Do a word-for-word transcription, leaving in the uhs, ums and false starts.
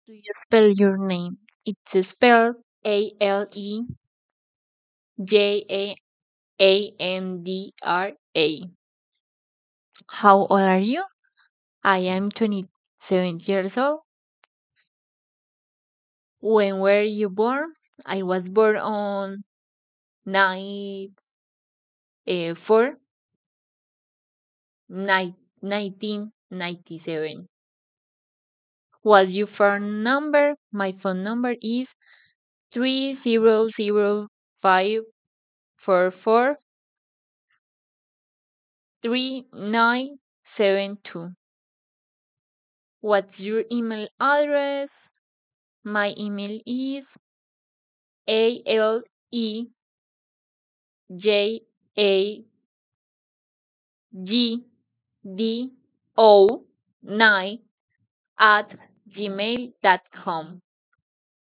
do you spell your name? It's spelled A L E J A A N D R A. How old are you? I am twenty-seven years old. When were you born? I was born on nine, uh, four, nine, nineteen ninety-seven. What's your phone number? My phone number is three zero zero five four four three nine seven two. What's your email address? My email is A L E J A G D O nine at gmail dot com.